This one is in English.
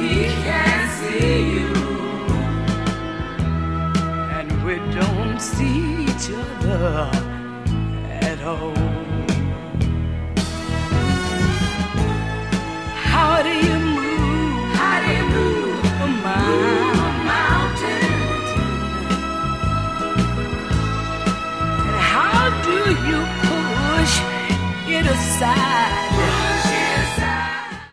he can't see you, and we don't see each other at all. How do you move? How do you move a mountain? And how do you push it aside?